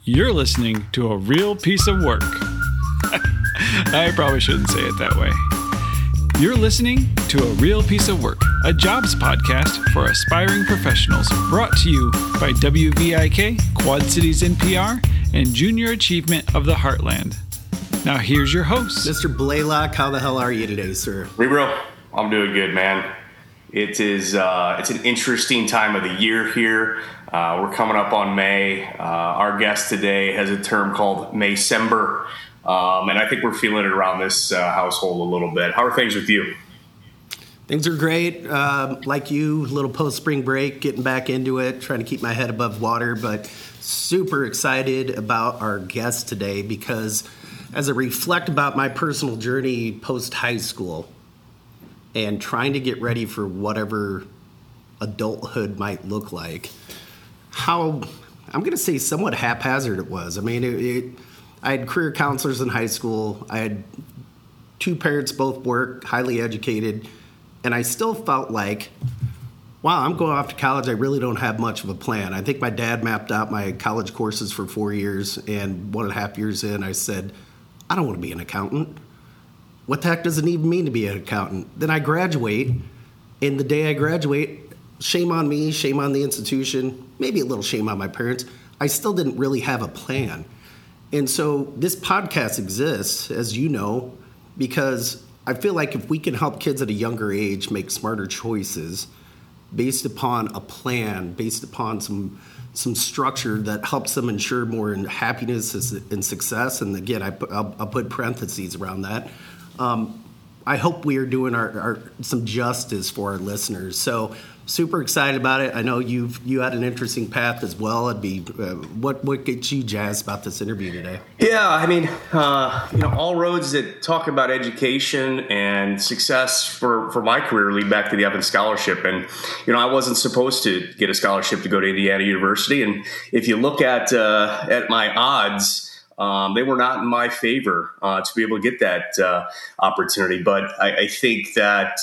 You're listening to a real piece of work. I probably shouldn't say it that way. You're listening to A Real Piece of Work, a jobs podcast for aspiring professionals, brought to you by WVIK, Quad Cities NPR, and Junior Achievement of the Heartland. Now here's your host. Mr. Blaylock, how the hell are you today, sir? Rebro, I'm doing good, man. It is it's an interesting time of the year here. We're coming up on May. Our guest today has a term called Maycember, and I think we're feeling it around this household a little bit. How are things with you? Things are great. Like you, little post-spring break, getting back into it, trying to keep my head above water, but super excited about our guest today because as I reflect about my personal journey post-high school and trying to get ready for whatever adulthood might look like, how, I'm going to say somewhat haphazard it was. I mean, I had career counselors in high school. I had two parents, both worked, highly educated, and I still felt like, wow, I'm going off to college. I really don't have much of a plan. I think my dad mapped out my college courses for 4 years, and 1.5 years in, I said, I don't want to be an accountant. What the heck does it even mean to be an accountant? Then I graduate, and the day I graduate, shame on me, shame on the institution, maybe a little shame on my parents, I still didn't really have a plan. And so this podcast exists, as you know, because I feel like if we can help kids at a younger age make smarter choices based upon a plan, based upon some structure that helps them ensure more in happiness and success, and again, I'll put parentheses around that, I hope we are doing our some justice for our listeners. So super excited about it. I know you had an interesting path as well. It'd be what gets you jazzed about this interview today? Yeah, I mean, all roads that talk about education and success for my career lead back to the Evans Scholarship. And I wasn't supposed to get a scholarship to go to Indiana University. And if you look at my odds, they were not in my favor to be able to get that opportunity. But I think that,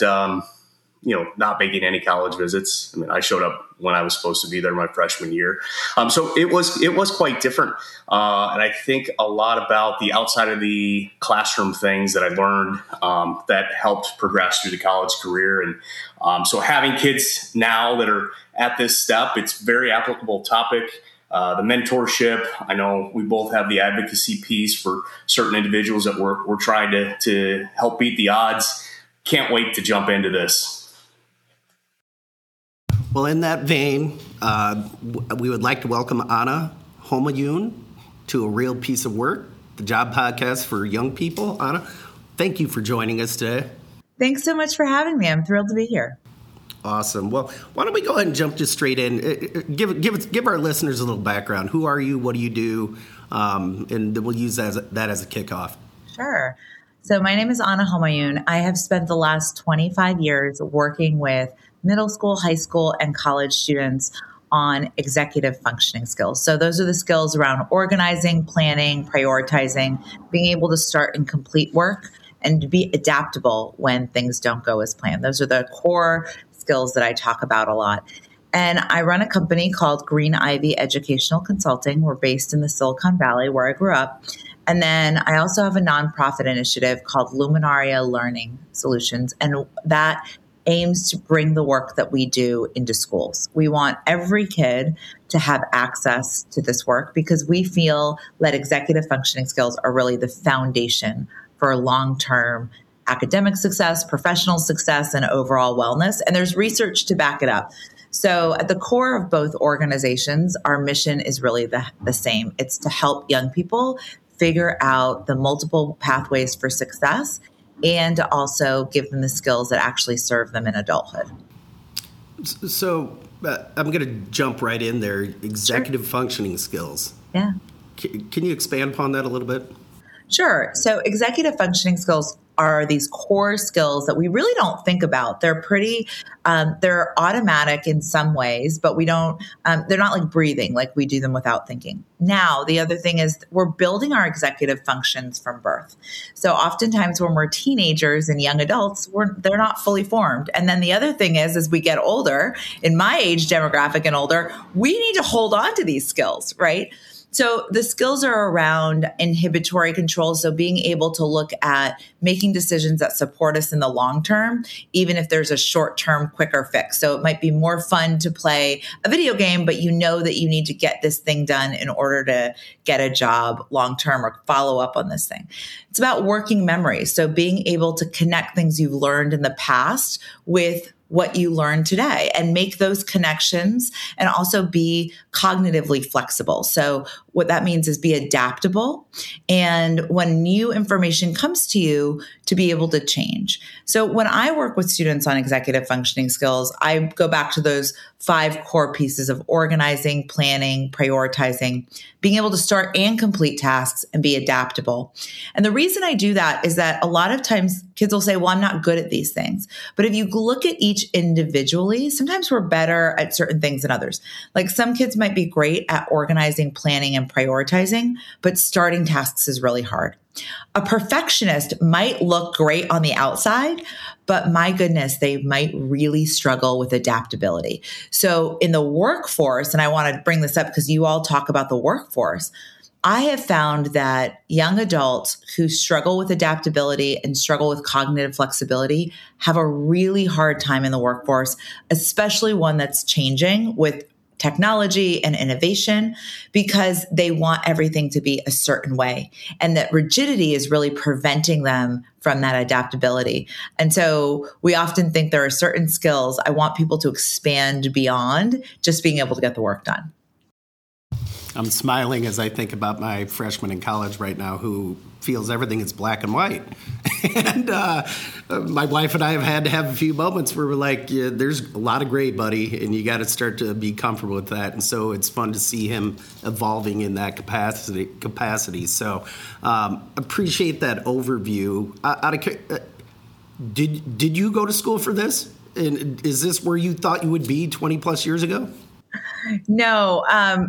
not making any college visits. I mean, I showed up when I was supposed to be there my freshman year. So it was quite different. And I think a lot about the outside of the classroom things that I learned that helped progress through the college career. And so having kids now that are at this step, it's a very applicable topic. The mentorship, I know we both have the advocacy piece for certain individuals that we're trying to help beat the odds. Can't wait to jump into this. Well, in that vein, we would like to welcome Anna Homayun to A Real Piece of Work, the job podcast for young people. Anna, thank you for joining us today. Thanks so much for having me. I'm thrilled to be here. Awesome. Well, why don't we go ahead and jump just straight in? Give our listeners a little background. Who are you? What do you do? And we'll use that as a kickoff. Sure. So my name is Anna Homayun. I have spent the last 25 years working with middle school, high school, and college students on executive functioning skills. So those are the skills around organizing, planning, prioritizing, being able to start and complete work, and to be adaptable when things don't go as planned. Those are the core skills that I talk about a lot. And I run a company called Green Ivy Educational Consulting. We're based in the Silicon Valley where I grew up. And then I also have a nonprofit initiative called Luminaria Learning Solutions. And that aims to bring the work that we do into schools. We want every kid to have access to this work because we feel that executive functioning skills are really the foundation for long-term academic success, professional success, and overall wellness. And there's research to back it up. So at the core of both organizations, our mission is really the same. It's to help young people figure out the multiple pathways for success and to also give them the skills that actually serve them in adulthood. So I'm going to jump right in there. Executive functioning skills. Yeah. Can you expand upon that a little bit? Sure. So executive functioning skills are these core skills that we really don't think about. They're pretty, they're automatic in some ways, but we don't, they're not like breathing, like we do them without thinking. Now, the other thing is we're building our executive functions from birth. So oftentimes when we're teenagers and young adults, they're not fully formed. And then the other thing is, as we get older, in my age demographic and older, we need to hold on to these skills, right? So the skills are around inhibitory control. So being able to look at making decisions that support us in the long term, even if there's a short-term quicker fix. So it might be more fun to play a video game, but you know that you need to get this thing done in order to get a job long-term or follow up on this thing. It's about working memory. So being able to connect things you've learned in the past with what you learn today and make those connections and also be cognitively flexible. So what that means is be adaptable. And when new information comes to you, to be able to change. So when I work with students on executive functioning skills, I go back to those 5 core pieces of organizing, planning, prioritizing, being able to start and complete tasks and be adaptable. And the reason I do that is that a lot of times kids will say, well, I'm not good at these things. But if you look at each individually, sometimes we're better at certain things than others. Like some kids might be great at organizing, planning, and prioritizing, but starting tasks is really hard. A perfectionist might look great on the outside, but my goodness, they might really struggle with adaptability. So in the workforce, and I want to bring this up because you all talk about the workforce, I have found that young adults who struggle with adaptability and struggle with cognitive flexibility have a really hard time in the workforce, especially one that's changing with technology and innovation, because they want everything to be a certain way. And that rigidity is really preventing them from that adaptability. And so we often think there are certain skills I want people to expand beyond just being able to get the work done. I'm smiling as I think about my freshman in college right now who feels everything is black and white. And my wife and I have had to have a few moments where we're like, yeah, there's a lot of gray, buddy, and you got to start to be comfortable with that. And so it's fun to see him evolving in that capacity. So appreciate that overview. Did you go to school for this? And is this where you thought you would be 20 plus years ago? No,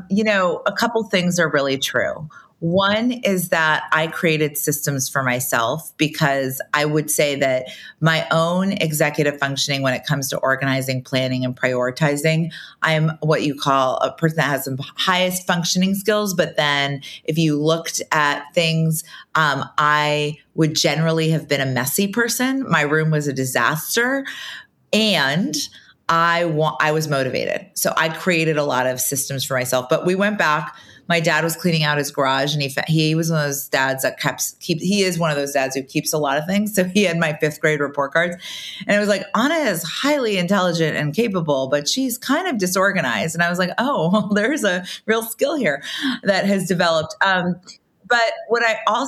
a couple things are really true. One is that I created systems for myself because I would say that my own executive functioning when it comes to organizing, planning, and prioritizing, I'm what you call a person that has some highest functioning skills. But then if you looked at things, I would generally have been a messy person. My room was a disaster. And I was motivated. So I created a lot of systems for myself, but we went back. My dad was cleaning out his garage and he was one of those dads that he is one of those dads who keeps a lot of things. So he had my 5th grade report cards and it was like, Anna is highly intelligent and capable, but she's kind of disorganized. And I was like, oh, well, there's a real skill here that has developed. But what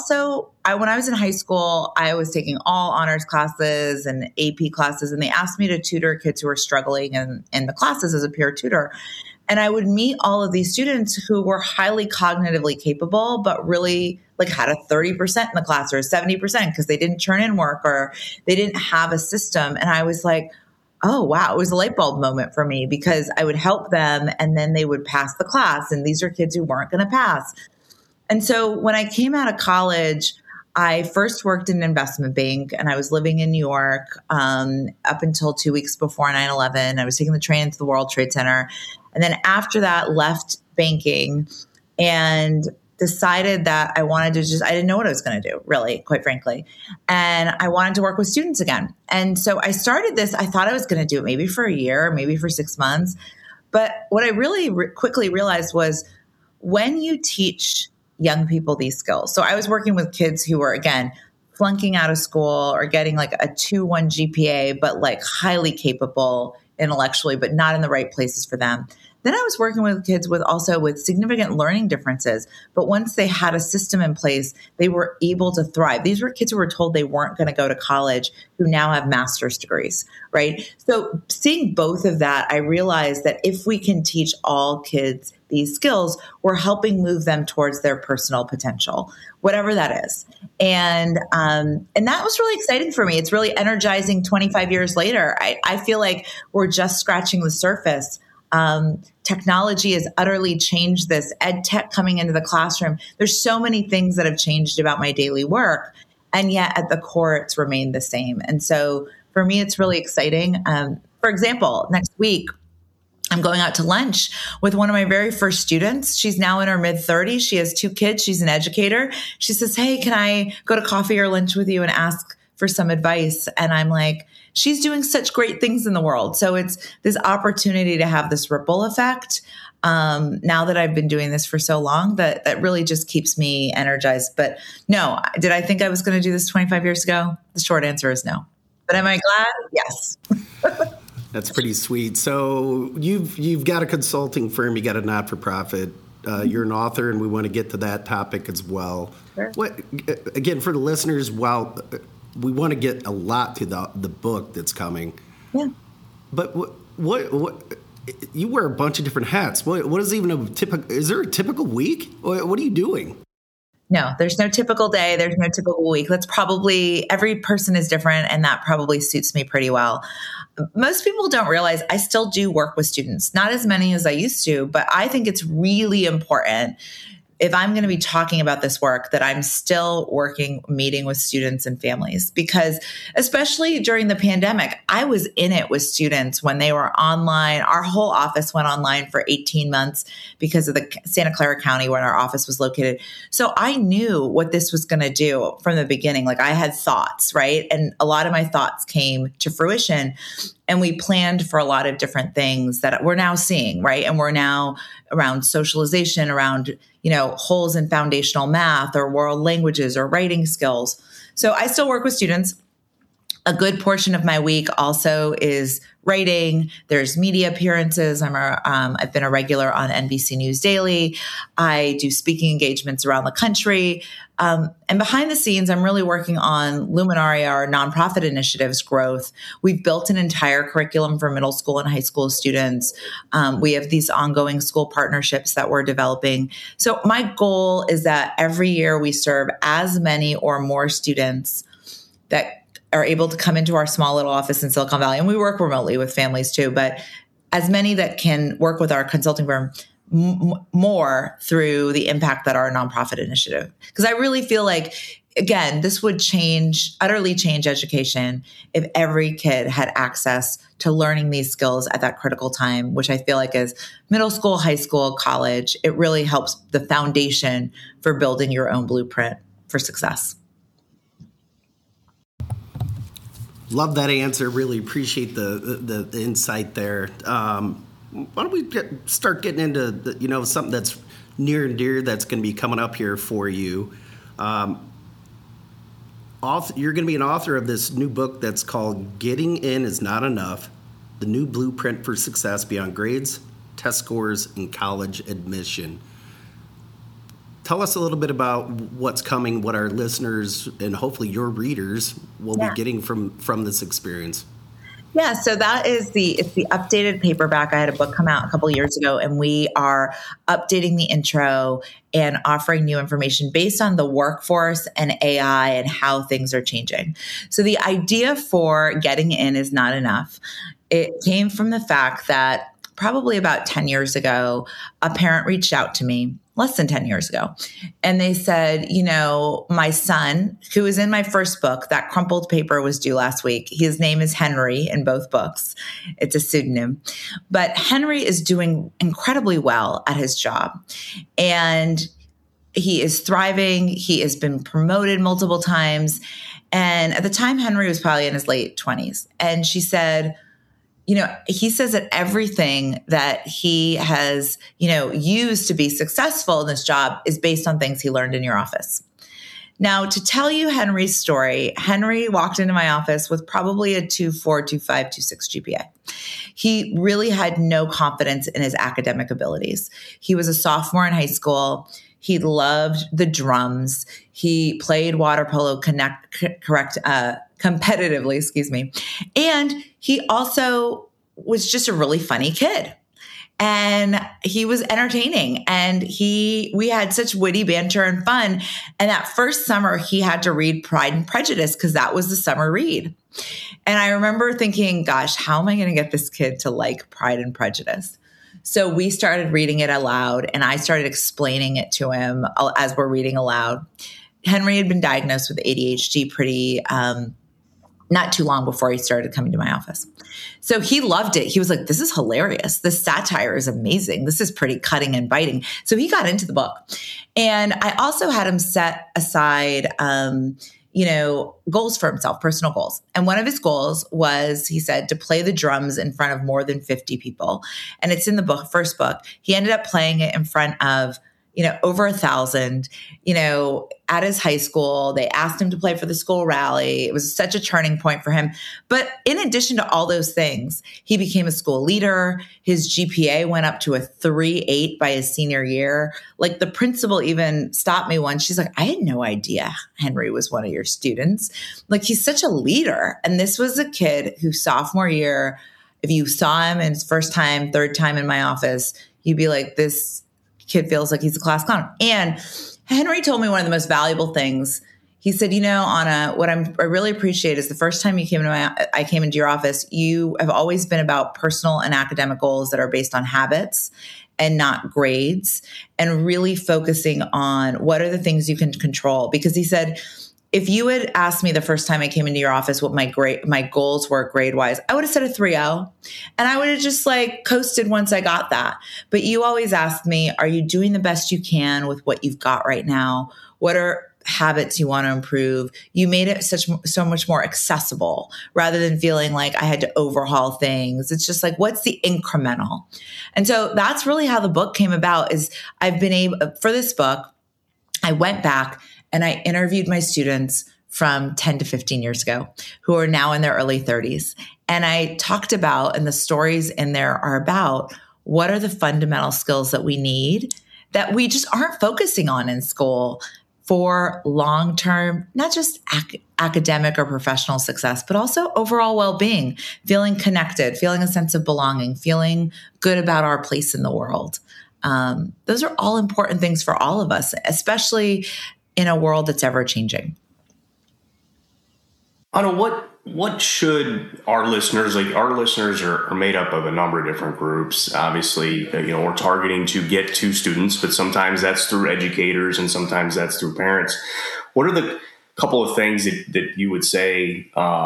when I was in high school, I was taking all honors classes and AP classes, and they asked me to tutor kids who were struggling in the classes as a peer tutor. And I would meet all of these students who were highly cognitively capable, but really had a 30% in the class or a 70% because they didn't turn in work or they didn't have a system. And I was like, oh, wow, it was a light bulb moment for me because I would help them and then they would pass the class. And these are kids who weren't going to pass. And so when I came out of college, I first worked in an investment bank and I was living in New York up until 2 weeks before 9/11. I was taking the train to the World Trade Center. And then after that, left banking and decided that I wanted to I didn't know what I was going to do, really, quite frankly. And I wanted to work with students again. And so I started this. I thought I was going to do it maybe for a year, maybe for 6 months. But what I really quickly realized was when you teach young people these skills. So I was working with kids who were, again, flunking out of school or getting like a 2.1 GPA, but highly capable intellectually, but not in the right places for them. Then I was working with kids with significant learning differences. But once they had a system in place, they were able to thrive. These were kids who were told they weren't going to go to college who now have master's degrees, right? So seeing both of that, I realized that if we can teach all kids these skills, we're helping move them towards their personal potential, whatever that is. And that was really exciting for me. It's really energizing 25 years later. I feel like we're just scratching the surface. Technology has utterly changed this. Ed tech coming into the classroom. There's so many things that have changed about my daily work. And yet at the core, it's remained the same. And so for me, it's really exciting. For example, next week, I'm going out to lunch with one of my very first students. She's now in her mid-30s. She has 2 kids. She's an educator. She says, hey, can I go to coffee or lunch with you and ask for some advice? And I'm like, she's doing such great things in the world. So it's this opportunity to have this ripple effect. Now that I've been doing this for so long, that really just keeps me energized. But no, did I think I was going to do this 25 years ago? The short answer is no. But am I glad? Yes. That's pretty sweet. So you've got a consulting firm, you got a not-for-profit. You're an author, and we want to get to that topic as well. Sure. Again, for the listeners, while we want to get a lot to the book that's coming. Yeah. But what you wear a bunch of different hats. What is even a typical? Is there a typical week? What are you doing? No, there's no typical day. There's no typical week. That's probably, every person is different, and that probably suits me pretty well. Most people don't realize I still do work with students, not as many as I used to, but I think it's really important, if I'm going to be talking about this work, that I'm still meeting with students and families, because especially during the pandemic, I was in it with students when they were online. Our whole office went online for 18 months because of the Santa Clara County where our office was located. So I knew what this was going to do from the beginning. Like, I had thoughts, right? And a lot of my thoughts came to fruition. And we planned for a lot of different things that we're now seeing, right? And we're now around socialization, around, holes in foundational math or world languages or writing skills. So I still work with students. A good portion of my week also is writing. There's media appearances. I've been a regular on NBC News Daily. I do speaking engagements around the country. And behind the scenes, I'm really working on Luminaria, our nonprofit initiative's growth. We've built an entire curriculum for middle school and high school students. We have these ongoing school partnerships that we're developing. So my goal is that every year we serve as many or more students that are able to come into our small little office in Silicon Valley. And we work remotely with families too, but as many that can work with our consulting firm more through the impact that our nonprofit initiative. Because I really feel like, again, this would utterly change education if every kid had access to learning these skills at that critical time, which I feel like is middle school, high school, college. It really helps the foundation for building your own blueprint for success. Love that answer. Really appreciate the insight there. Why don't we start getting into something that's near and dear that's going to be coming up here for you. You're going to be an author of this new book that's called Getting In Is Not Enough, The New Blueprint for Success Beyond Grades, Test Scores, and College Admission. Tell us a little bit about what's coming, what our listeners and hopefully your readers will be getting from this experience. Yeah, so that is it's the updated paperback. I had a book come out a couple of years ago, and we are updating the intro and offering new information based on the workforce and AI and how things are changing. So the idea for Getting In Is Not Enough, it came from the fact that probably about 10 years ago, a parent reached out to me, less than 10 years ago. And they said, my son, who is in my first book, that crumpled paper was due last week. His name is Henry in both books. It's a pseudonym. But Henry is doing incredibly well at his job. And he is thriving. He has been promoted multiple times. And at the time, Henry was probably in his late 20s. And she said, he says that everything that he has, used to be successful in this job is based on things he learned in your office. Now, to tell you Henry's story, Henry walked into my office with probably a 2.4, 2.5, 2.6 GPA. He really had no confidence in his academic abilities. He was a sophomore in high school. He loved the drums. He played water polo competitively, and he also was just a really funny kid. And he was entertaining, and we had such witty banter and fun. And that first summer, he had to read Pride and Prejudice because that was the summer read. And I remember thinking, gosh, how am I going to get this kid to like Pride and Prejudice? So we started reading it aloud, and I started explaining it to him as we're reading aloud. Henry had been diagnosed with ADHD pretty not too long before he started coming to my office. So he loved it. He was like, this is hilarious. This satire is amazing. This is pretty cutting and biting. So he got into the book. And I also had him set aside, goals for himself, personal goals. And one of his goals was, he said, to play the drums in front of more than 50 people. And it's in the book, first book. He ended up playing it in front of over 1,000, at his high school. They asked him to play for the school rally. It was such a turning point for him. But in addition to all those things, he became a school leader. His GPA went up to a 3.8 by his senior year. Like, the principal even stopped me once. She's like, I had no idea Henry was one of your students. Like, he's such a leader. And this was a kid who sophomore year, if you saw him in his first time, third time in my office, you'd be like, this kid feels like he's a class clown. And Henry told me one of the most valuable things. He said, Anna, what I really appreciate is the first time I came into your office, you have always been about personal and academic goals that are based on habits and not grades, and really focusing on what are the things you can control. Because he said, if you had asked me the first time I came into your office what my goals were grade-wise, I would have said a 3.0, and I would have just coasted once I got that. But you always asked me, are you doing the best you can with what you've got right now? What are habits you want to improve? You made it so much more accessible, rather than feeling like I had to overhaul things. It's just like, what's the incremental? And so that's really how the book came about. Is I've been able, for this book, I went back and I interviewed my students from 10 to 15 years ago who are now in their early 30s. And I talked about, and the stories in there are about, what are the fundamental skills that we need that we just aren't focusing on in school for long-term, not just academic or professional success, but also overall well-being, feeling connected, feeling a sense of belonging, feeling good about our place in the world. Those are all important things for all of us, especially in a world that's ever changing. Anna, what should our listeners, our listeners are made up of a number of different groups. Obviously, we're targeting to get to students, but sometimes that's through educators and sometimes that's through parents. What are the couple of things that you would say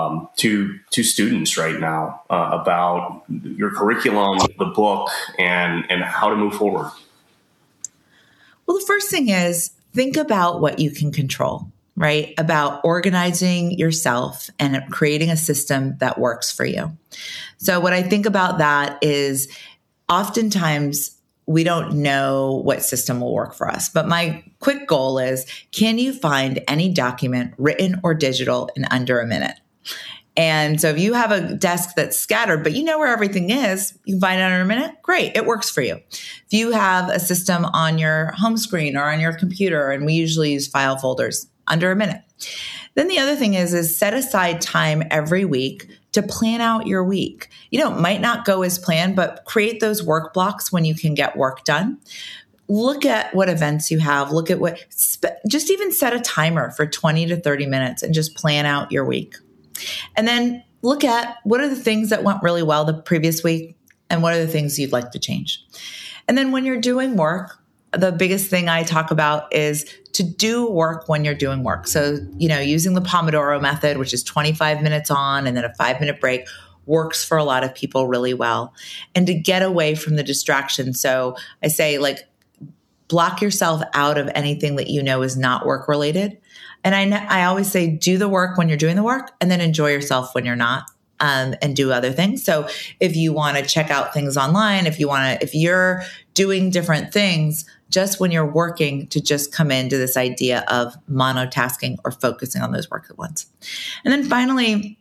to students right now about your curriculum, the book, and how to move forward? Well, the first thing is, think about what you can control, right? About organizing yourself and creating a system that works for you. So what I think about that is, oftentimes we don't know what system will work for us. But my quick goal is, can you find any document, written or digital, in under a minute? And so if you have a desk that's scattered, but you know where everything is, you can find it under a minute. Great. It works for you. If you have a system on your home screen or on your computer, and we usually use file folders, under a minute. Then the other thing is set aside time every week to plan out your week. It might not go as planned, but create those work blocks when you can get work done. Look at what events you have. Look at just even set a timer for 20 to 30 minutes and just plan out your week. And then look at, what are the things that went really well the previous week, and what are the things you'd like to change. And then when you're doing work, the biggest thing I talk about is to do work when you're doing work. So, using the Pomodoro method, which is 25 minutes on and then a 5-minute break, works for a lot of people really well. And to get away from the distraction. So I say, block yourself out of anything that is not work related. And I always say, do the work when you're doing the work, and then enjoy yourself when you're not, and do other things. So if you want to check out things online, if you're doing different things, just when you're working, to just come into this idea of monotasking or focusing on those work at once. And then finally,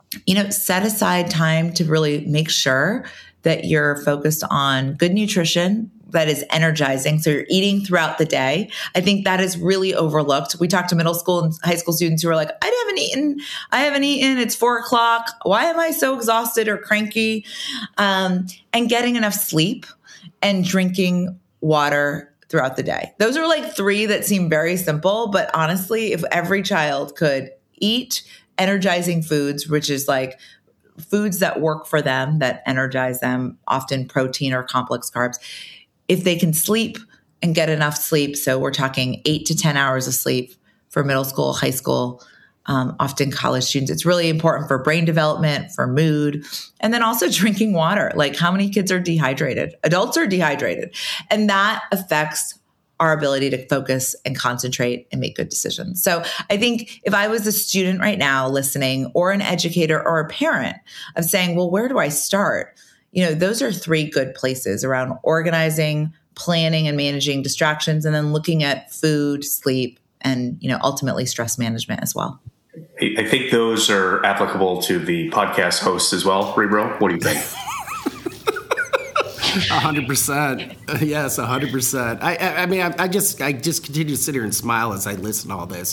set aside time to really make sure that you're focused on good nutrition that is energizing. So you're eating throughout the day. I think that is really overlooked. We talk to middle school and high school students who are like, I haven't eaten. It's 4:00. Why am I so exhausted or cranky? And getting enough sleep and drinking water throughout the day. Those are 3 that seem very simple, but honestly, if every child could eat energizing foods, which is foods that work for them, that energize them, often protein or complex carbs, if they can sleep and get enough sleep, so we're talking 8 to 10 hours of sleep for middle school, high school, often college students. It's really important for brain development, for mood, and then also drinking water. Like, how many kids are dehydrated? Adults are dehydrated. And that affects our ability to focus and concentrate and make good decisions. So I think if I was a student right now listening, or an educator or a parent, of saying, well, where do I start? Those are 3 good places around organizing, planning, and managing distractions, and then looking at food, sleep, and, ultimately stress management as well. I think those are applicable to the podcast hosts as well. Rebro, what do you think? 100%. Yes, 100%. I mean, I just continue to sit here and smile as I listen to all this.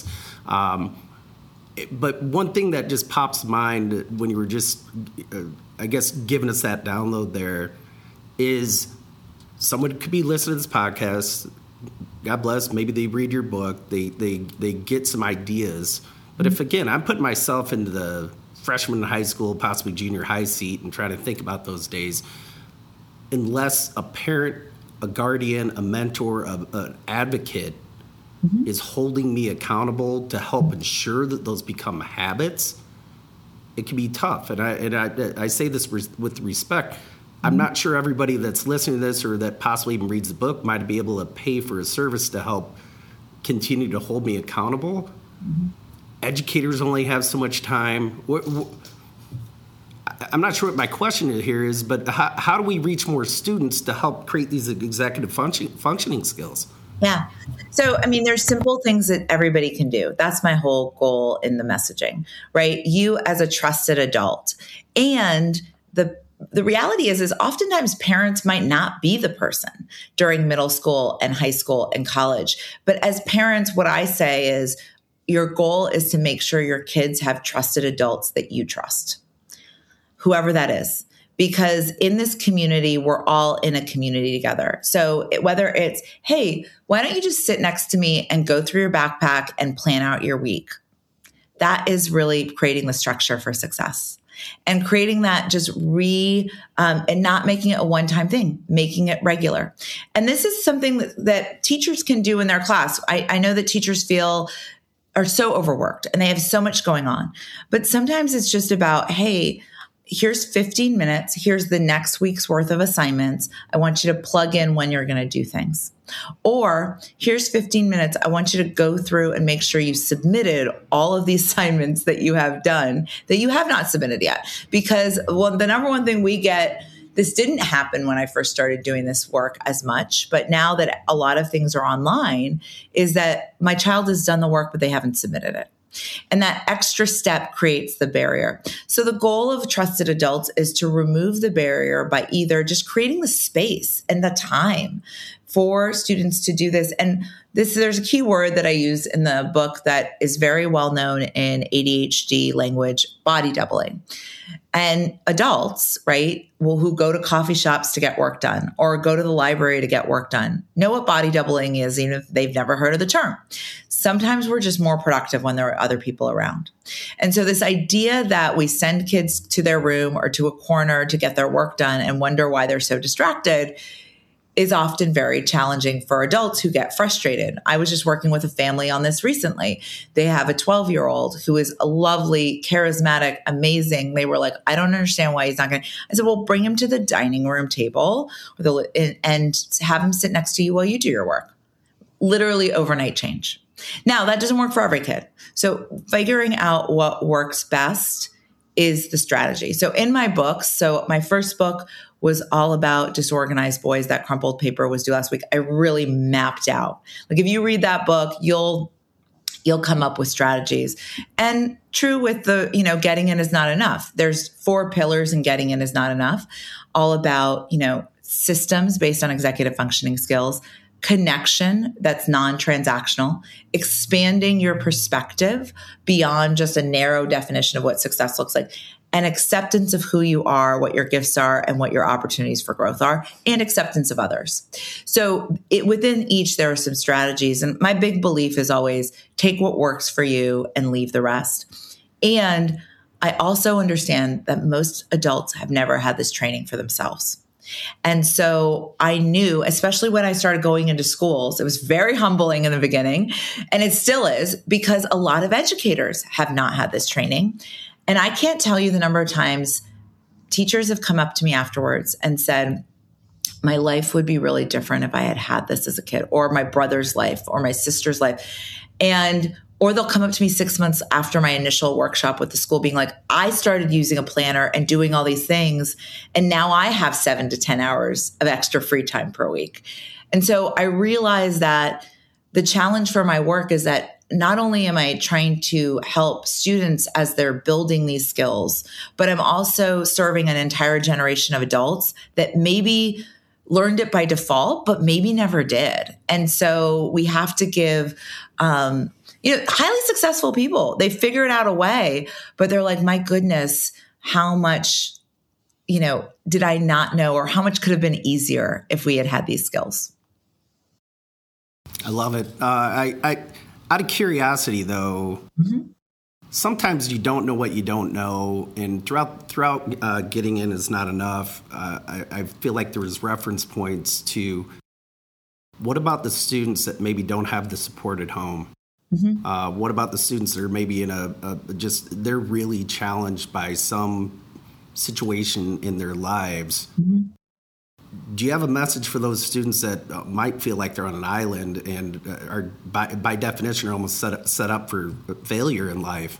But one thing that just pops to mind when you were just, I guess, giving us that download there is someone could be listening to this podcast. God bless. Maybe they read your book. They get some ideas. But if, again, I'm putting myself into the freshman in high school, possibly junior high seat, and trying to think about those days, unless a parent, a guardian, a mentor, an advocate is holding me accountable to help ensure that those become habits, it can be tough. And I say this with respect. I'm not sure everybody that's listening to this or that possibly even reads the book might be able to pay for a service to help continue to hold me accountable. Educators only have so much time. I'm not sure what my question here is, but how do we reach more students to help create these executive functioning skills? Yeah. So, I mean, there's simple things that everybody can do. That's my whole goal in the messaging, right? You as a trusted adult. And the reality is oftentimes parents might not be the person during middle school and high school and college. But as parents, what I say is your goal is to make sure your kids have trusted adults that you trust, whoever that is. Because in this community, we're all in a community together. So whether it's, hey, why don't you just sit next to me and go through your backpack and plan out your week? That is really creating the structure for success. And creating that just and not making it a one-time thing, making it regular. And this is something that teachers can do in their class. I know that teachers are so overworked and they have so much going on. But sometimes it's just about, hey, here's 15 minutes. Here's the next week's worth of assignments. I want you to plug in when you're going to do things. Or here's 15 minutes. I want you to go through and make sure you submitted all of the assignments that you have done that you have not submitted yet. Because the number one thing we get, this didn't happen when I first started doing this work as much, but now that a lot of things are online, is that my child has done the work, but they haven't submitted it. And that extra step creates the barrier. So the goal of trusted adults is to remove the barrier by either just creating the space and the time for students to do this. And there's a key word that I use in the book that is very well known in ADHD language: body doubling. And adults, right, who go to coffee shops to get work done or go to the library to get work done, know what body doubling is, even if they've never heard of the term. Sometimes we're just more productive when there are other people around. And so this idea that we send kids to their room or to a corner to get their work done and wonder why they're so distracted is often very challenging for adults who get frustrated. I was just working with a family on this recently. They have a 12-year-old who is a lovely, charismatic, amazing. They were like, I don't understand why he's not going to. I said, well, bring him to the dining room table and have him sit next to you while you do your work. Literally overnight change. Now, that doesn't work for every kid. So figuring out what works best is the strategy. So in my books, so my first book was all about disorganized boys. That crumpled paper was due last week. I really mapped out. Like, if you read that book, you'll come up with strategies. And true with the, getting in is not enough. There's 4 pillars in getting in is not enough. All about, systems based on executive functioning skills, connection that's non-transactional, expanding your perspective beyond just a narrow definition of what success looks like, and acceptance of who you are, what your gifts are, and what your opportunities for growth are, and acceptance of others. So within each, there are some strategies. And my big belief is always take what works for you and leave the rest. And I also understand that most adults have never had this training for themselves. And so I knew, especially when I started going into schools, it was very humbling in the beginning, and it still is, because a lot of educators have not had this training. And I can't tell you the number of times teachers have come up to me afterwards and said, my life would be really different if I had had this as a kid, or my brother's life, or my sister's life. Or they'll come up to me 6 months after my initial workshop with the school being like, I started using a planner and doing all these things, and now I have 7 to 10 hours of extra free time per week. And so I realized that the challenge for my work is that not only am I trying to help students as they're building these skills, but I'm also serving an entire generation of adults that maybe learned it by default, but maybe never did. And so we have to give, highly successful people, they figured out a way, but they're like, my goodness, how much, did I not know, or how much could have been easier if we had had these skills? I love it. I out of curiosity though, sometimes you don't know what you don't know, and throughout getting in is not enough. I feel like there was reference points to what about the students that maybe don't have the support at home? What about the students that are maybe in they're really challenged by some situation in their lives? Do you have a message for those students that might feel like they're on an island and are by definition are almost set up for failure in life?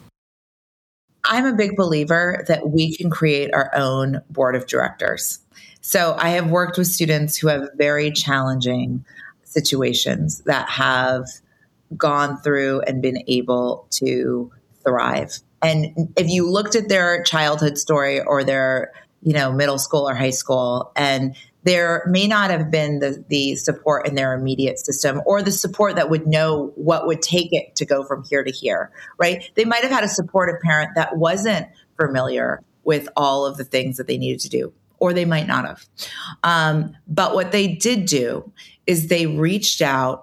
I'm a big believer that we can create our own board of directors. So I have worked with students who have very challenging situations that have gone through and been able to thrive. And if you looked at their childhood story or their, middle school or high school, and there may not have been the support in their immediate system, or the support that would know what would take it to go from here to here, right? They might have had a supportive parent that wasn't familiar with all of the things that they needed to do, or they might not have. But what they did do is they reached out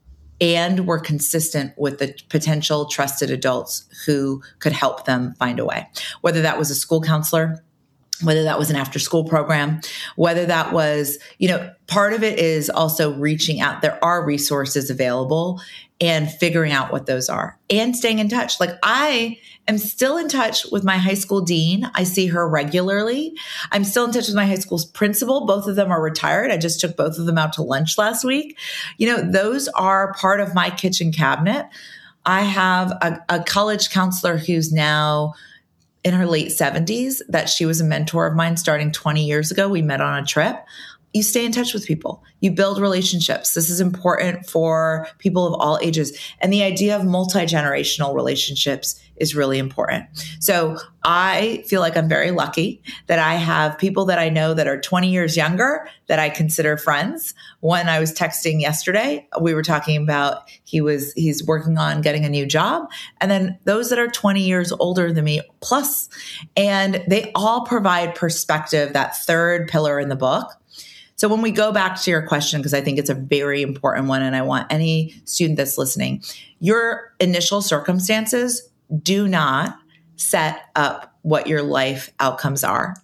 and were consistent with the potential trusted adults who could help them find a way, whether that was a school counselor, whether that was an after school program, whether that was, part of it is also reaching out. There are resources available and figuring out what those are and staying in touch. Like I am still in touch with my high school dean. I see her regularly. I'm still in touch with my high school's principal. Both of them are retired. I just took both of them out to lunch last week. Those are part of my kitchen cabinet. I have a college counselor who's now in her late 70s that she was a mentor of mine starting 20 years ago. We met on a trip. You stay in touch with people. You build relationships. This is important for people of all ages. And the idea of multi-generational relationships is really important. So I feel like I'm very lucky that I have people that I know that are 20 years younger that I consider friends. When I was texting yesterday, we were talking about he's working on getting a new job. And then those that are 20 years older than me plus, and they all provide perspective, that third pillar in the book. So when we go back to your question, because I think it's a very important one, and I want any student that's listening, your initial circumstances do not set up what your life outcomes are.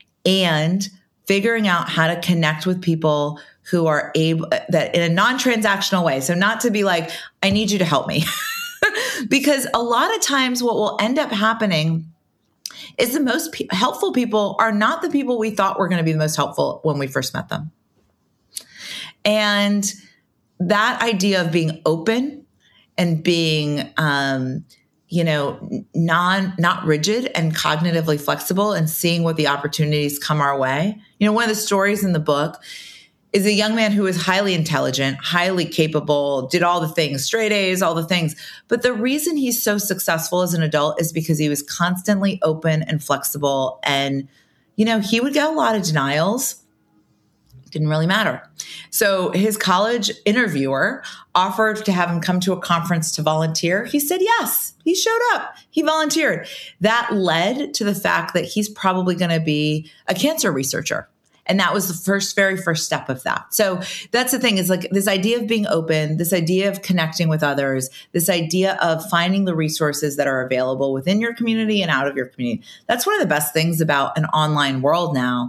And figuring out how to connect with people who are able, that in a non-transactional way. So not to be like, I need you to help me. Because a lot of times what will end up happening is the most helpful people are not the people we thought were going to be the most helpful when we first met them. And that idea of being open and being, not rigid and cognitively flexible and seeing what the opportunities come our way. One of the stories in the book is a young man who is highly intelligent, highly capable, did all the things, straight A's, all the things. But the reason he's so successful as an adult is because he was constantly open and flexible. And, he would get a lot of denials. Didn't really matter. So his college interviewer offered to have him come to a conference to volunteer. He said yes. He showed up. He volunteered. That led to the fact that he's probably going to be a cancer researcher. And that was the very first step of that. So that's the thing, is like this idea of being open, this idea of connecting with others, this idea of finding the resources that are available within your community and out of your community. That's one of the best things about an online world now,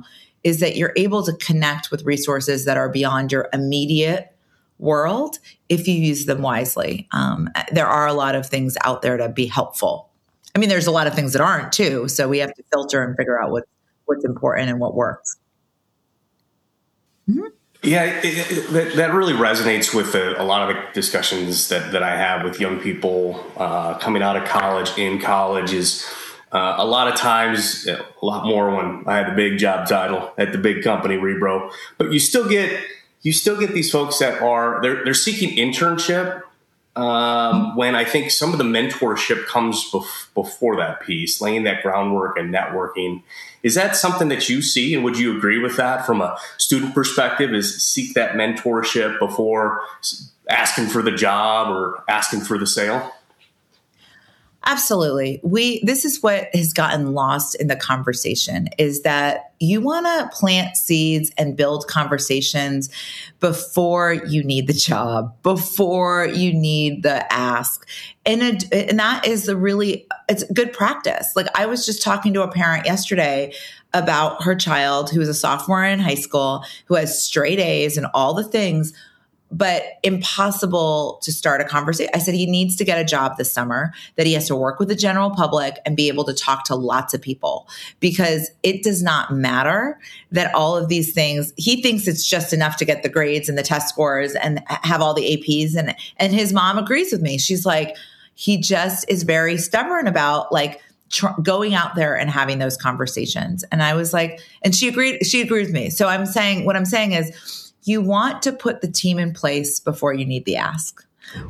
is that you're able to connect with resources that are beyond your immediate world if you use them wisely. There are a lot of things out there to be helpful. I mean, there's a lot of things that aren't too. So we have to filter and figure out what's important and what works. Mm-hmm. Yeah, that really resonates with a lot of the discussions that I have with young people coming out of college, in college, is a lot of times, a lot more when I had the big job title at the big company, Rebro. But you still get these folks that they're seeking internship when I think some of the mentorship comes before that piece, laying that groundwork and networking. Is that something that you see, and would you agree with that from a student perspective, is seek that mentorship before asking for the job or asking for the sale? Absolutely. This is what has gotten lost in the conversation, is that you want to plant seeds and build conversations before you need the job, before you need the ask. And that is it's good practice. Like, I was just talking to a parent yesterday about her child who is a sophomore in high school, who has straight A's and all the things, but impossible to start a conversation. I said he needs to get a job this summer, that he has to work with the general public and be able to talk to lots of people, because it does not matter that all of these things, he thinks it's just enough to get the grades and the test scores and have all the APs. And his mom agrees with me. She's like, he just is very stubborn about like going out there and having those conversations. And I was like, and she agreed with me. So what I'm saying is, you want to put the team in place before you need the ask.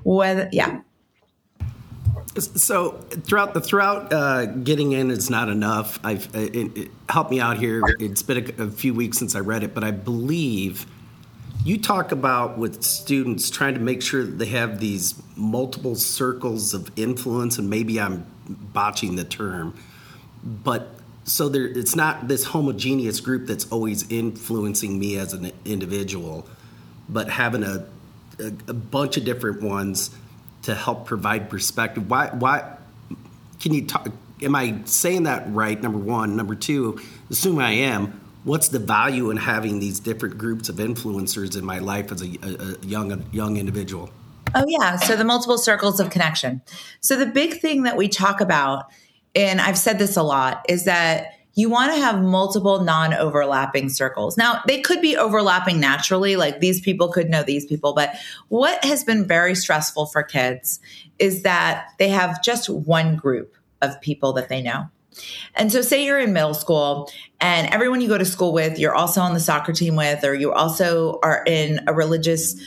So throughout getting in is not enough. It helped me out here. It's been a few weeks since I read it, but I believe you talk about with students trying to make sure that they have these multiple circles of influence, and maybe I'm botching the term, but so it's not this homogeneous group that's always influencing me as an individual, but having a bunch of different ones to help provide perspective. Why can you talk? Am I saying that right? Number one. Number two, assuming I am, what's the value in having these different groups of influencers in my life as a young individual? Oh yeah. So the multiple circles of connection. So the big thing that we talk about, and I've said this a lot, is that you want to have multiple non-overlapping circles. Now, they could be overlapping naturally, like these people could know these people, but what has been very stressful for kids is that they have just one group of people that they know. And so say you're in middle school and everyone you go to school with, you're also on the soccer team with, or you also are in a religious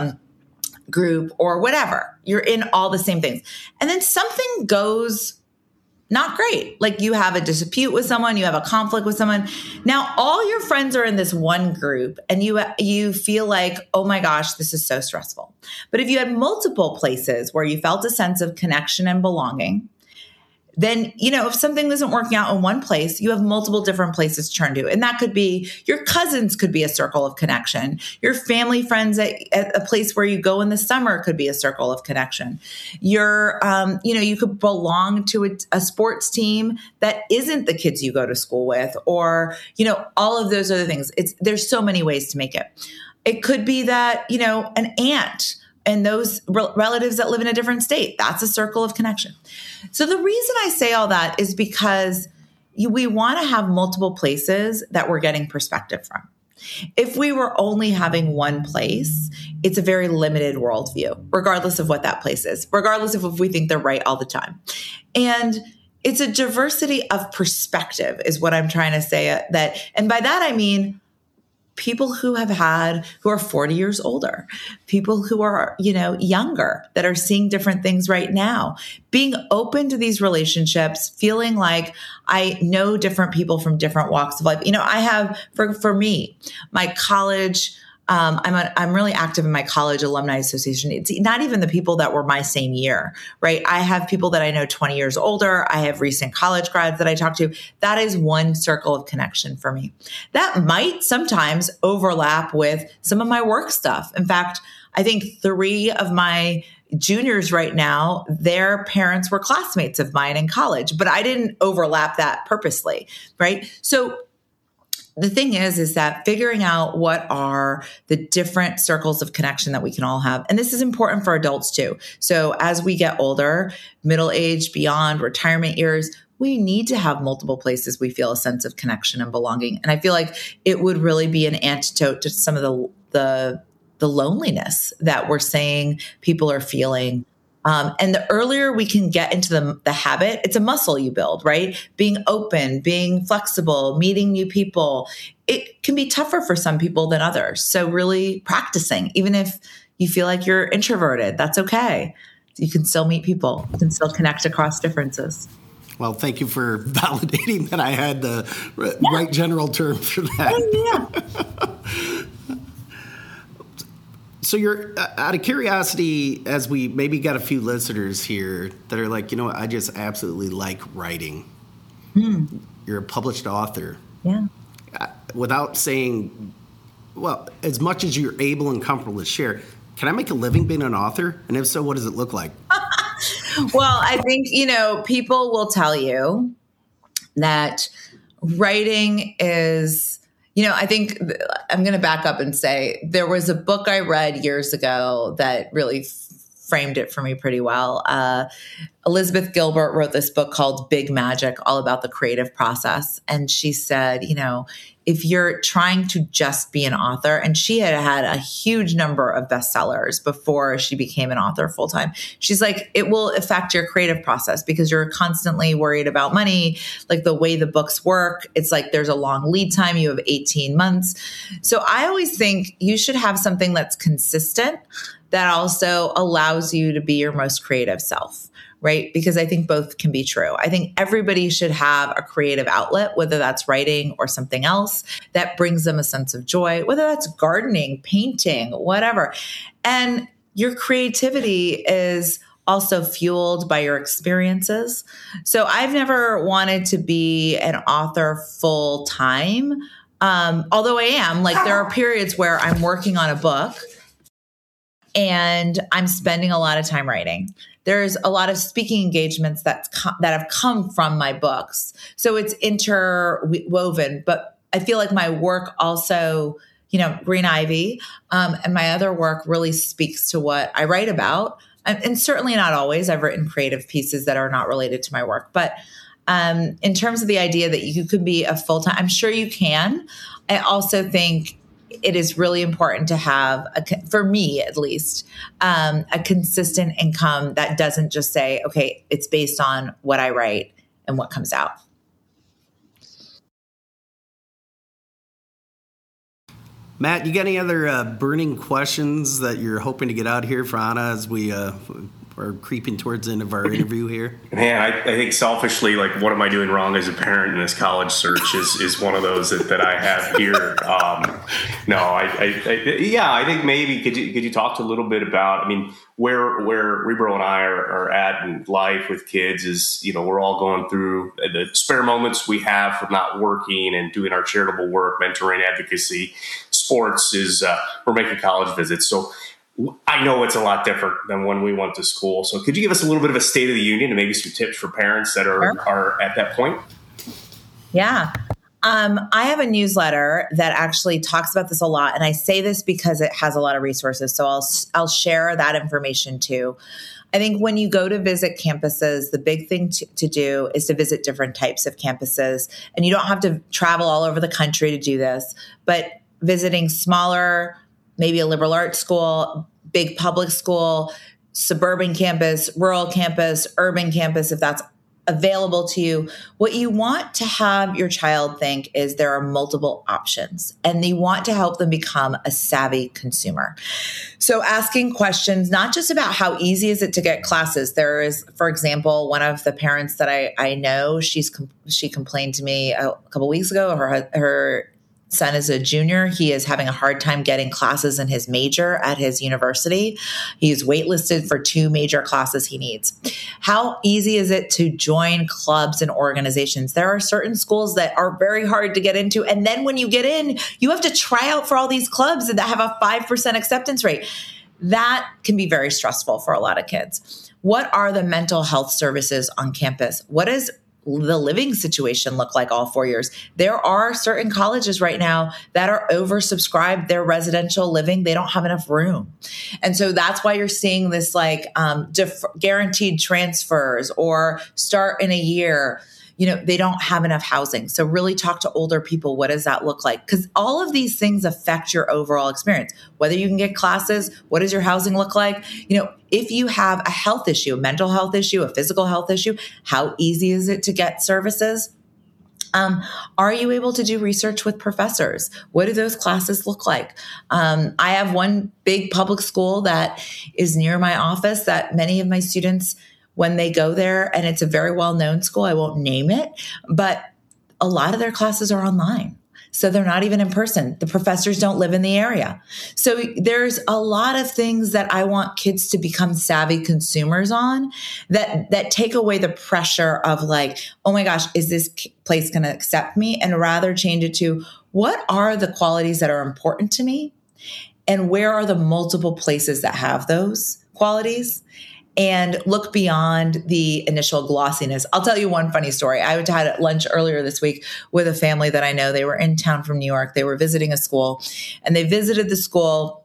group or whatever. You're in all the same things. And then something goes not great. Like you have a dispute with someone, you have a conflict with someone. Now all your friends are in this one group and you feel like, oh my gosh, this is so stressful. But if you had multiple places where you felt a sense of connection and belonging, then, if something isn't working out in one place, you have multiple different places to turn to. And that could be, your cousins could be a circle of connection. Your family friends at a place where you go in the summer could be a circle of connection. You could belong to a sports team that isn't the kids you go to school with, or, all of those other things. There's so many ways to make it. It could be that, an aunt and those relatives that live in a different state, that's a circle of connection. So the reason I say all that is because we want to have multiple places that we're getting perspective from. If we were only having one place, it's a very limited worldview, regardless of what that place is, regardless of if we think they're right all the time. And it's a diversity of perspective is what I'm trying to say. And by that, I mean, people who are 40 years older, people who are, younger, that are seeing different things right now, being open to these relationships, feeling like I know different people from different walks of life. I have, for me, my college, I'm really active in my college alumni association. It's not even the people that were my same year, right? I have people that I know 20 years older. I have recent college grads that I talk to. That is one circle of connection for me. That might sometimes overlap with some of my work stuff. In fact, I think 3 of my juniors right now, their parents were classmates of mine in college, but I didn't overlap that purposely, right? So the thing is that figuring out what are the different circles of connection that we can all have. And this is important for adults too. So as we get older, middle age, beyond, retirement years, we need to have multiple places we feel a sense of connection and belonging. And I feel like it would really be an antidote to some of the loneliness that we're saying people are feeling. And the earlier we can get into the habit, it's a muscle you build, right? Being open, being flexible, meeting new people. It can be tougher for some people than others. So really practicing, even if you feel like you're introverted, that's okay. You can still meet people. You can still connect across differences. Well, thank you for validating that I had the right general term for that. Yeah. So you're, out of curiosity, as we maybe got a few listeners here that are like, you know what, I just absolutely like writing. You're a published author. Yeah. Without saying, well, as much as you're able and comfortable to share, can I make a living being an author? And if so, what does it look like? Well, I think, people will tell you that writing is, I think I'm going to back up and say there was a book I read years ago that really framed it for me pretty well. Elizabeth Gilbert wrote this book called Big Magic, all about the creative process. And she said, if you're trying to just be an author, and she had a huge number of bestsellers before she became an author full time. She's like, it will affect your creative process because you're constantly worried about money, like the way the books work. It's like there's a long lead time. You have 18 months. So I always think you should have something that's consistent that also allows you to be your most creative self. Right? Because I think both can be true. I think everybody should have a creative outlet, whether that's writing or something else that brings them a sense of joy, whether that's gardening, painting, whatever. And your creativity is also fueled by your experiences. So I've never wanted to be an author full time. Although I am, like there are periods where I'm working on a book and I'm spending a lot of time writing. There's a lot of speaking engagements that have come from my books. So it's interwoven, but I feel like my work also, Green Ivy, and my other work really speaks to what I write about. And certainly not always. I've written creative pieces that are not related to my work. But in terms of the idea that you could be a full-time, I'm sure you can. I also think it is really important to have, for me at least, a consistent income that doesn't just say, okay, it's based on what I write and what comes out. Matt, you got any other burning questions that you're hoping to get out here for Anna as we are creeping towards the end of our interview here? Man, I think selfishly, like, what am I doing wrong as a parent in this college search is one of those that I have here. I think maybe could you talk to a little bit about, where Rebro and I are at in life with kids is, we're all going through the spare moments we have from not working and doing our charitable work, mentoring, advocacy, sports is we're making college visits. So I know it's a lot different than when we went to school. So could you give us a little bit of a state of the union and maybe some tips for parents that are at that point? Yeah. I have a newsletter that actually talks about this a lot. And I say this because it has a lot of resources. So I'll share that information too. I think when you go to visit campuses, the big thing to do is to visit different types of campuses. And you don't have to travel all over the country to do this, but visiting smaller, maybe a liberal arts school, big public school, suburban campus, rural campus, urban campus, if that's available to you. What you want to have your child think is there are multiple options, and you want to help them become a savvy consumer. So asking questions, not just about how easy is it to get classes. There is, for example, one of the parents that I know, she complained to me a couple weeks ago. Her son is a junior. He is having a hard time getting classes in his major at his university. He's waitlisted for 2 major classes he needs. How easy is it to join clubs and organizations? There are certain schools that are very hard to get into. And then when you get in, you have to try out for all these clubs that have a 5% acceptance rate. That can be very stressful for a lot of kids. What are the mental health services on campus? What is the living situation look like all 4 years? There are certain colleges right now that are oversubscribed. Their residential living, they don't have enough room. And so that's why you're seeing this like guaranteed transfers or start in a year. They don't have enough housing. So really talk to older people. What does that look like? Because all of these things affect your overall experience. Whether you can get classes, what does your housing look like? If you have a health issue, a mental health issue, a physical health issue, how easy is it to get services? Are you able to do research with professors? What do those classes look like? I have one big public school that is near my office that many of my students, when they go there, and it's a very well-known school, I won't name it, but a lot of their classes are online. So they're not even in person. The professors don't live in the area. So there's a lot of things that I want kids to become savvy consumers on that take away the pressure of like, oh my gosh, is this place going to accept me? And rather change it to, what are the qualities that are important to me? And where are the multiple places that have those qualities? And look beyond the initial glossiness. I'll tell you one funny story. I had lunch earlier this week with a family that I know. They were in town from New York. They were visiting a school, and they visited the school,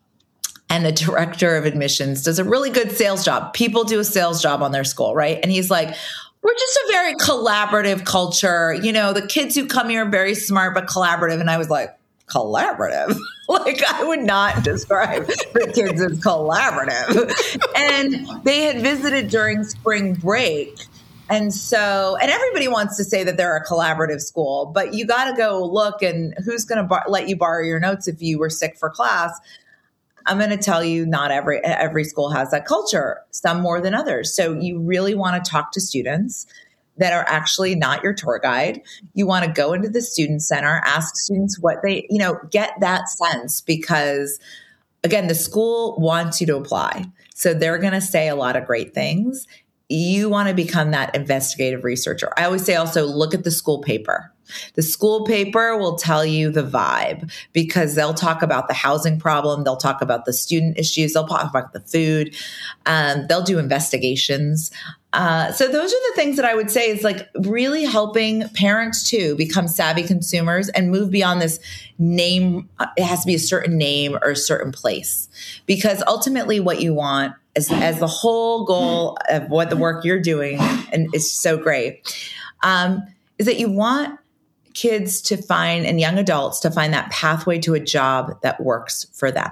and the director of admissions does a really good sales job. People do a sales job on their school, right? And he's like, we're just a very collaborative culture. The kids who come here are very smart, but collaborative. And I was like, collaborative? Like, I would not describe the kids as collaborative. And they had visited during spring break. And everybody wants to say that they're a collaborative school, but you got to go look, and who's going to let you borrow your notes if you were sick for class? I'm going to tell you, not every school has that culture, some more than others. So you really want to talk to students that are actually not your tour guide. You want to go into the student center, ask students what they, get that sense, because again, the school wants you to apply. So they're going to say a lot of great things. You want to become that investigative researcher. I always say also look at the school paper. The school paper will tell you the vibe, because they'll talk about the housing problem. They'll talk about the student issues. They'll talk about the food. They'll do investigations. So those are the things that I would say is like really helping parents too become savvy consumers and move beyond this name. It has to be a certain name or a certain place, because ultimately what you want as the whole goal of what the work you're doing, and it's so great, is that you want kids to find, and young adults to find, that pathway to a job that works for them.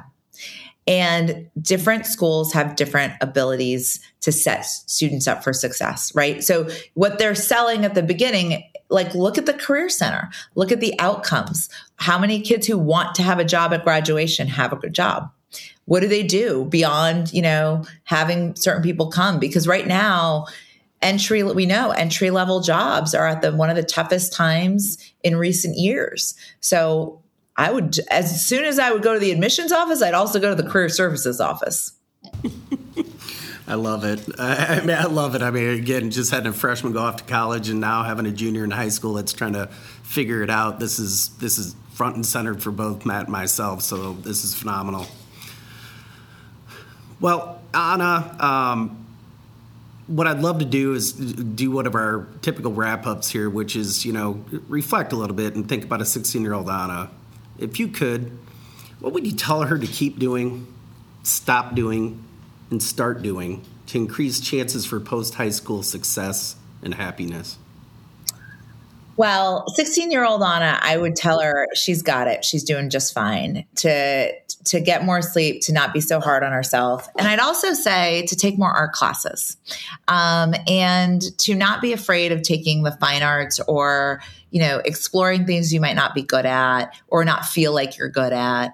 And different schools have different abilities to set students up for success, right? So what they're selling at the beginning, like look at the Career Center, look at the outcomes. How many kids who want to have a job at graduation have a good job? What do they do beyond, having certain people come? Because right now, entry level jobs are at one of the toughest times in recent years. So I would, as soon as I would go to the admissions office, I'd also go to the career services office. I love it. I love it. Again, just having a freshman go off to college and now having a junior in high school that's trying to figure it out. This is front and center for both Matt and myself. So this is phenomenal. Well, Anna, what I'd love to do is do one of our typical wrap-ups here, which is, reflect a little bit and think about a 16-year-old Anna. If you could, what would you tell her to keep doing, stop doing, and start doing to increase chances for post-high school success and happiness? Well, 16-year-old Anna, I would tell her she's got it. She's doing just fine. To get more sleep, to not be so hard on herself. And I'd also say to take more art classes, and to not be afraid of taking the fine arts or, exploring things you might not be good at or not feel like you're good at.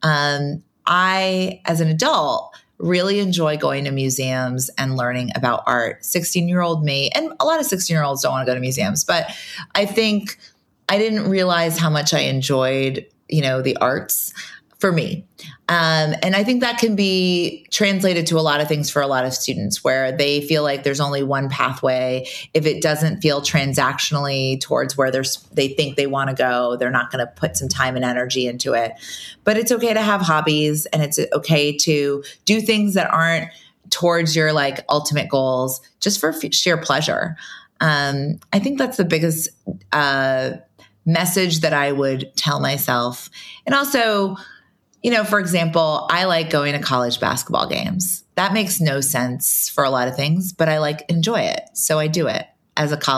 I, as an adult, really enjoy going to museums and learning about art. 16-year-old me, and a lot of 16-year-olds don't want to go to museums, but I think I didn't realize how much I enjoyed, the arts for me. And I think that can be translated to a lot of things for a lot of students, where they feel like there's only one pathway. If it doesn't feel transactionally towards where they think they want to go, they're not going to put some time and energy into it. But it's okay to have hobbies, and it's okay to do things that aren't towards your ultimate goals, just for sheer pleasure. I think that's the biggest message that I would tell myself. And also, for example, I like going to college basketball games. That makes no sense for a lot of things, but I enjoy it. So I do it as a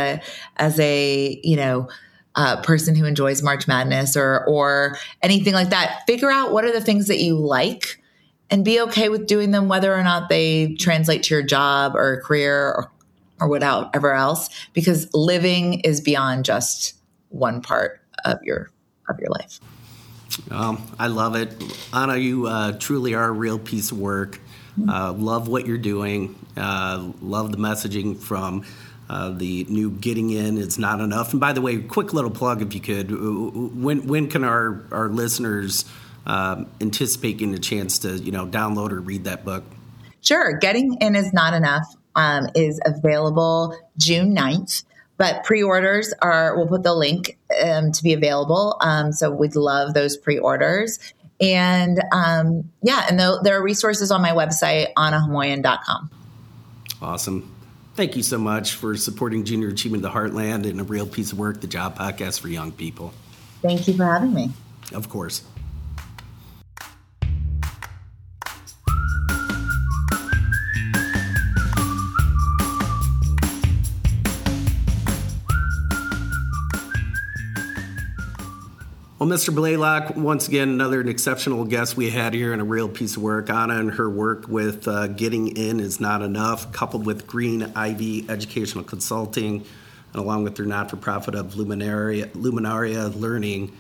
person who enjoys March Madness or anything like that. Figure out what are the things that you like and be okay with doing them, whether or not they translate to your job or career or whatever else, because living is beyond just one part of your life. I love it. Anna, you truly are a real piece of work. Love what you're doing. Love the messaging from the new Getting In Is Not Enough. And by the way, quick little plug if you could. When can our listeners anticipate getting a chance to download or read that book? Sure. Getting In Is Not Enough is available June 9th. But pre-orders we'll put the link to be available. So we'd love those pre-orders. And there are resources on my website, AnnaHamoyan.com. Awesome. Thank you so much for supporting Junior Achievement of the Heartland and A Real Piece of Work, the job podcast for young people. Thank you for having me. Of course. Well, Mr. Blaylock, once again, another exceptional guest we had here and A Real Piece of Work. Anna and her work with Getting In Is Not Enough, coupled with Green Ivy Educational Consulting, and along with their not-for-profit of Luminaria Learning,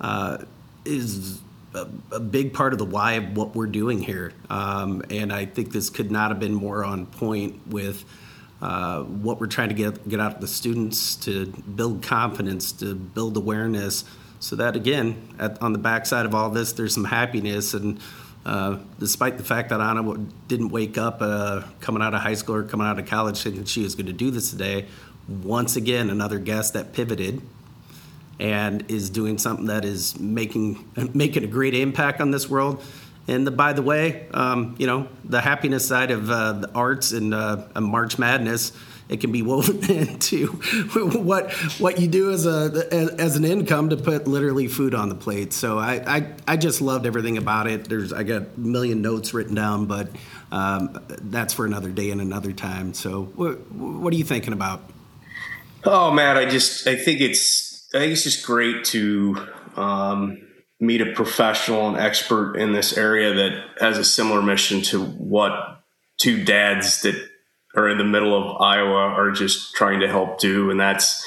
is a big part of the why of what we're doing here. And I think this could not have been more on point with what we're trying to get out of the students, to build confidence, to build awareness, so that, again, on the backside of all this, there's some happiness. And despite the fact that Anna didn't wake up coming out of high school or coming out of college thinking she was going to do this today, once again, another guest that pivoted and is doing something that is making a great impact on this world. And by the way, the happiness side of the arts and March Madness, it can be woven into what you do as an income to put literally food on the plate. So I just loved everything about it. I got a million notes written down, but that's for another day and another time. So what are you thinking about? Oh man, I think it's just great to meet a professional and expert in this area that has a similar mission to what two dads that are in the middle of Iowa are just trying to help do. And that's,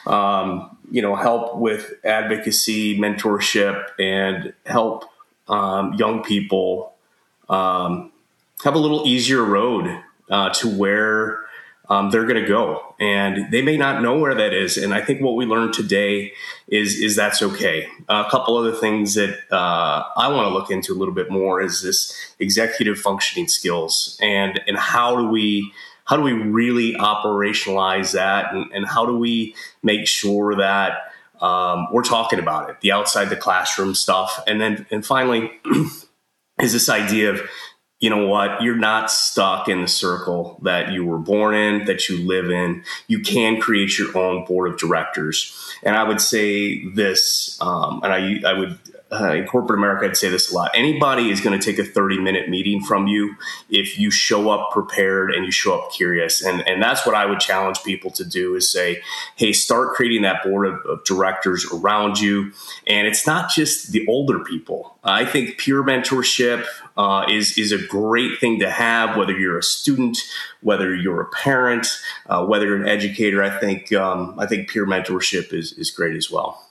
help with advocacy, mentorship, and help young people have a little easier road to where they're going to go. And they may not know where that is. And I think what we learned today is that's okay. A couple other things that I want to look into a little bit more is this executive functioning skills and how do we really operationalize that, and how do we make sure that we're talking about it, the outside the classroom stuff. And finally is this idea of, you know what, you're not stuck in the circle that you were born in, that you live in. You can create your own board of directors. And I would say this, and I would, in corporate America, I'd say this a lot. Anybody is going to take a 30-minute meeting from you if you show up prepared and you show up curious. And that's what I would challenge people to do, is say, hey, start creating that board of directors around you. And it's not just the older people. I think peer mentorship is a great thing to have, whether you're a student, whether you're a parent, whether you're an educator. I think peer mentorship is great as well.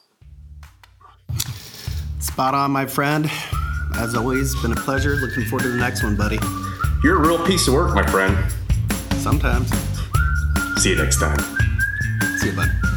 Spot on, my friend. As always, been a pleasure. Looking forward to the next one, buddy. You're a real piece of work, my friend. Sometimes. See you next time. See you, bud.